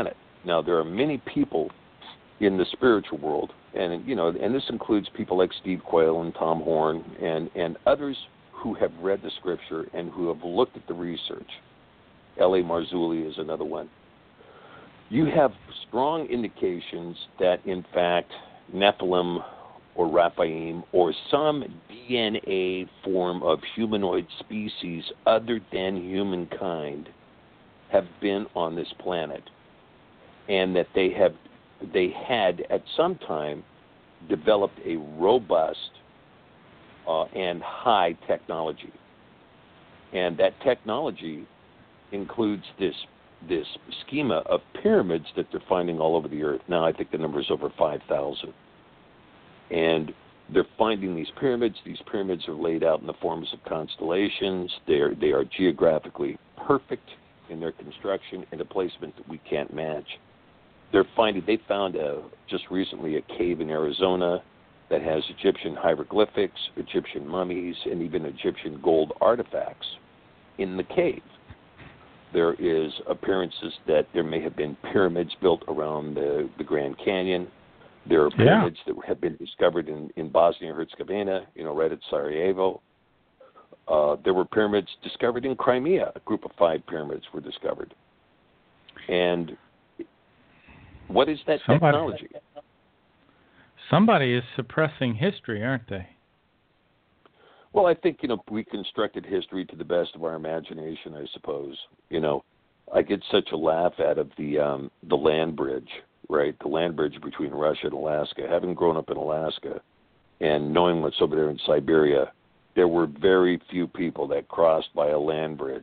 Now, there are many people in the spiritual world, and you know, and this includes people like Steve Quayle and Tom Horn, and, and others who have read the scripture and who have looked at the research. L A. Marzulli is another one. You have strong indications that, in fact, Nephilim or Raphaim or some D N A form of humanoid species other than humankind have been on this planet, and that they have they had at some time developed a robust uh, and high technology, and that technology includes this this schema of pyramids that they're finding all over the earth. Now I think the number is over five thousand. And they're finding these pyramids. These pyramids are laid out in the forms of constellations. They're, they are geographically perfect in their construction and a placement that we can't match. They're finding, they found a, just recently a cave in Arizona that has Egyptian hieroglyphics, Egyptian mummies, and even Egyptian gold artifacts in the cave. There is appearances that there may have been pyramids built around the, the Grand Canyon. There are pyramids yeah. that have been discovered in, in Bosnia-Herzegovina, you know, right at Sarajevo. Uh, there were pyramids discovered in Crimea. A group of five pyramids were discovered. And what is that somebody, technology? Somebody is suppressing history, aren't they? Well, I think, you know, we constructed history to the best of our imagination, I suppose. You know, I get such a laugh out of the um, the land bridge, right? The land bridge between Russia and Alaska. Having grown up in Alaska and knowing what's over there in Siberia, there were very few people that crossed by a land bridge.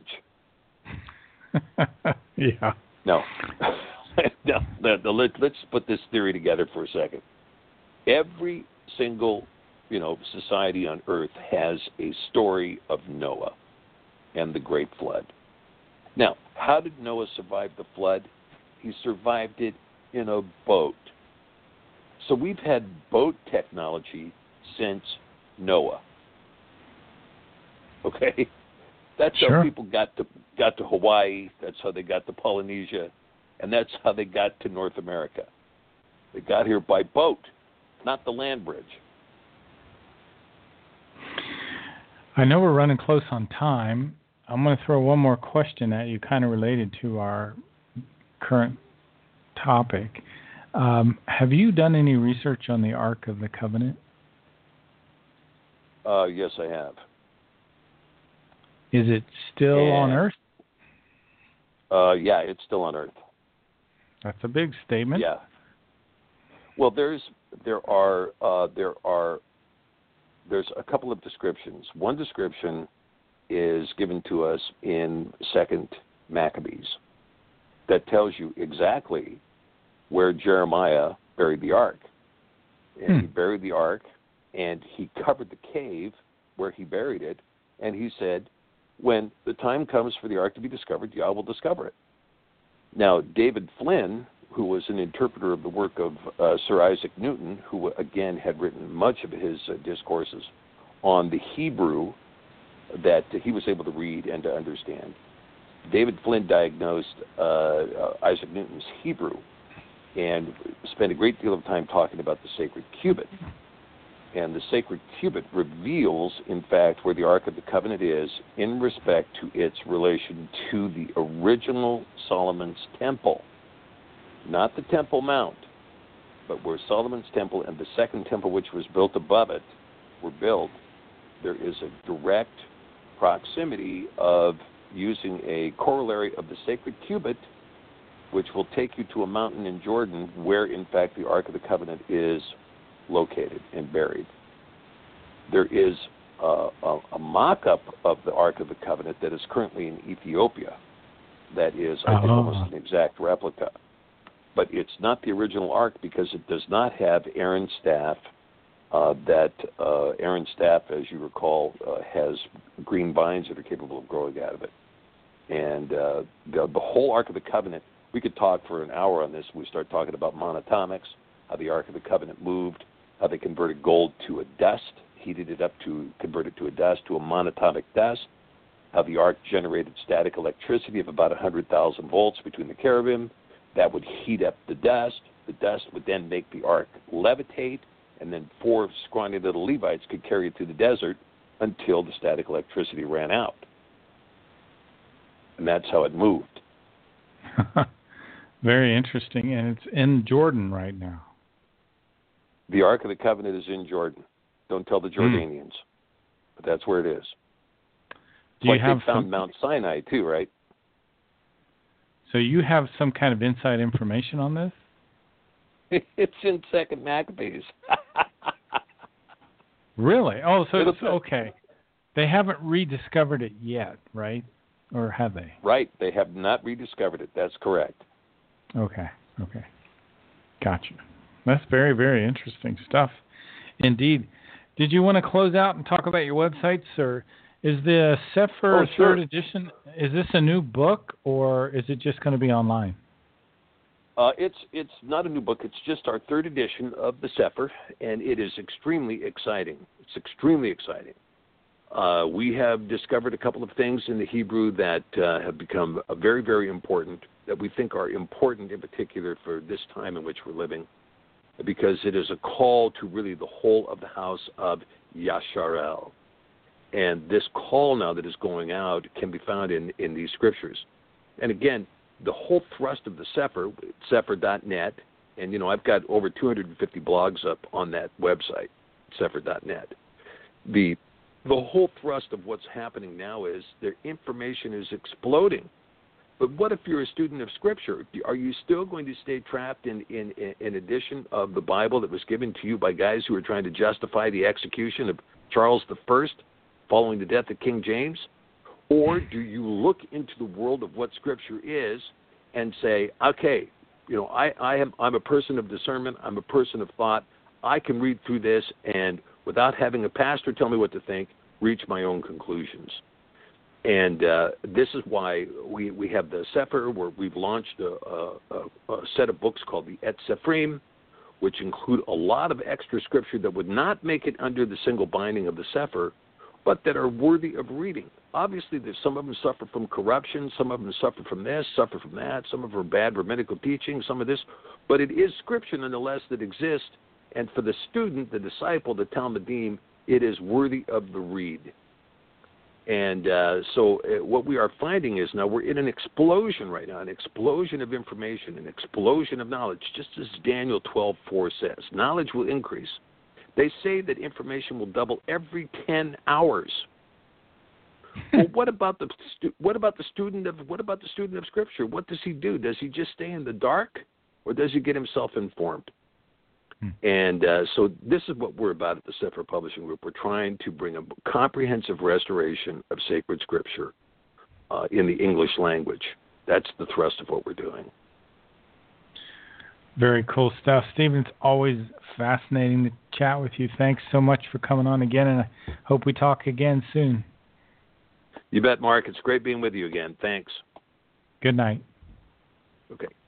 yeah. No. no, no, no let, let's put this theory together for a second. Every single you know, society on Earth has a story of Noah and the Great Flood. Now, how did Noah survive the flood? He survived it in a boat. So we've had boat technology since Noah. Okay? That's sure. how people got to got to Hawaii, that's how they got to Polynesia, and that's how they got to North America. They got here by boat, not the land bridge. I know we're running close on time. I'm going to throw one more question at you, kind of related to our current topic. Um, have you done any research on the Ark of the Covenant? Uh, yes, I have. Is it still and, on Earth? Uh, yeah, it's still on Earth. That's a big statement. Yeah. Well, there's there are uh, there are. There's a couple of descriptions. One description is given to us in Second Maccabees that tells you exactly where Jeremiah buried the ark. And hmm. he buried the ark, and he covered the cave where he buried it, and he said, when the time comes for the ark to be discovered, I will discover it. Now, David Flynn, who was an interpreter of the work of uh, Sir Isaac Newton, who, again, had written much of his uh, discourses on the Hebrew that he was able to read and to understand. David Flynn diagnosed uh, uh, Isaac Newton's Hebrew and spent a great deal of time talking about the sacred cubit. And the sacred cubit reveals, in fact, where the Ark of the Covenant is in respect to its relation to the original Solomon's temple. Not the Temple Mount, but where Solomon's temple and the second temple, which was built above it, were built, there is a direct proximity of using a corollary of the sacred cubit, which will take you to a mountain in Jordan where, in fact, the Ark of the Covenant is located and buried. There is a, a, a mock-up of the Ark of the Covenant that is currently in Ethiopia that is, I think, uh-huh. almost an exact replica. But it's not the original ark because it does not have Aaron's staff. Uh, that uh, Aaron's staff, as you recall, uh, has green vines that are capable of growing out of it. And uh, the, the whole Ark of the Covenant, we could talk for an hour on this. We start talking about monatomics, how the Ark of the Covenant moved, how they converted gold to a dust, heated it up to convert it to a dust, to a monatomic dust, how the ark generated static electricity of about one hundred thousand volts between the cherubim, That would heat up the dust. The dust would then make the ark levitate, and then four scrawny little Levites could carry it through the desert until the static electricity ran out. And that's how it moved. Very interesting, and it's in Jordan right now. The Ark of the Covenant is in Jordan. Don't tell the Jordanians, mm. but that's where it is. Do you like have they found some... Mount Sinai too, right? So you have some kind of inside information on this? It's in Second Maccabees. Really? Oh, so it's okay. They haven't rediscovered it yet, right? Or have they? Right. They have not rediscovered it. That's correct. Okay. Okay. Gotcha. That's very, very interesting stuff. Indeed. Did you want to close out and talk about your websites, or is the Sefer oh, sure. third edition, is this a new book, or is it just going to be online? Uh, it's it's not a new book. It's just our third edition of the Sefer, and it is extremely exciting. It's extremely exciting. Uh, we have discovered a couple of things in the Hebrew that uh, have become uh, very, very important, that we think are important in particular for this time in which we're living, because it is a call to really the whole of the house of Yasharel. And this call now that is going out can be found in, in these scriptures. And again, the whole thrust of the Sefer, Sefer dot net, and, you know, I've got over two hundred fifty blogs up on that website, Sefer dot net. The The whole thrust of what's happening now is their information is exploding. But what if you're a student of Scripture? Are you still going to stay trapped in in an edition of the Bible that was given to you by guys who were trying to justify the execution of Charles the First following the death of King James? Or do you look into the world of what Scripture is and say, okay, you know, I, I am I'm a person of discernment, I'm a person of thought, I can read through this and without having a pastor tell me what to think, reach my own conclusions. And uh, this is why we, we have the Sefer, where we've launched a, a, a set of books called the Et Sephrim, which include a lot of extra scripture that would not make it under the single binding of the Sefer, but that are worthy of reading. Obviously, there's some of them suffer from corruption, some of them suffer from this, suffer from that, some of them are bad rabbinical teaching, some of this, but it is scripture nonetheless that exists. And for the student, the disciple, the Talmudim, it is worthy of the read. And uh, so uh, what we are finding is now we're in an explosion right now, an explosion of information, an explosion of knowledge, just as Daniel twelve four says. Knowledge will increase. They say that information will double every ten hours. Well, what about the stu- what about the student of what about the student of Scripture? What does he do? Does he just stay in the dark, or does he get himself informed? And uh, so this is what we're about at the Sefer Publishing Group. We're trying to bring a comprehensive restoration of sacred scripture uh, in the English language. That's the thrust of what we're doing. Very cool stuff. Stephen, it's always fascinating to chat with you. Thanks so much for coming on again, and I hope we talk again soon. You bet, Mark. It's great being with you again. Thanks. Good night. Okay.